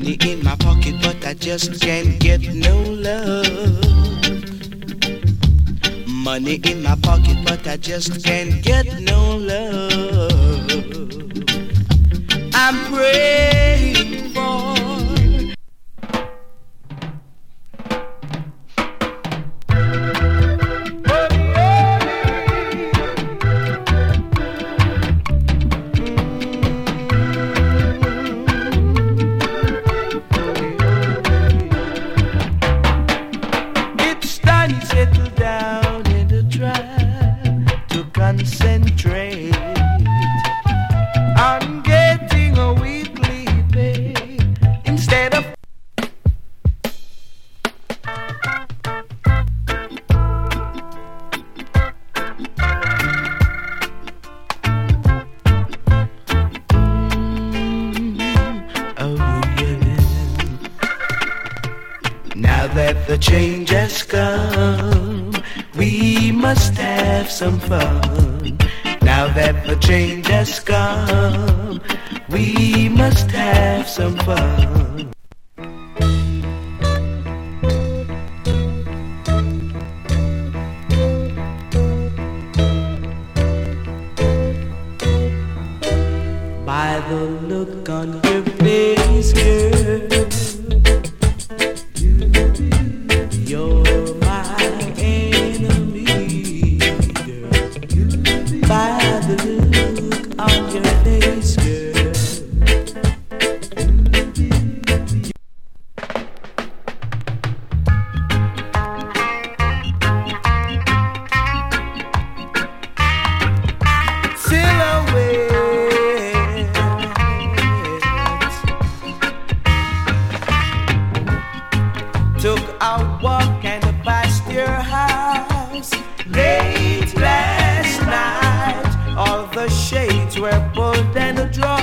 Money in my pocket, but I just can't get no love. Money in my pocket, but I just can't get no love. I'm praying for concentrate on getting a weekly pay instead of oh yeah. Now that the change has come, we must have some fun. Now that the change has come, we must have some fun. By the look on your face, girl, you're my enemy, girl. By the look on your face, girl. Took a walk and passed your house late last night. All the shades were pulled and drawn.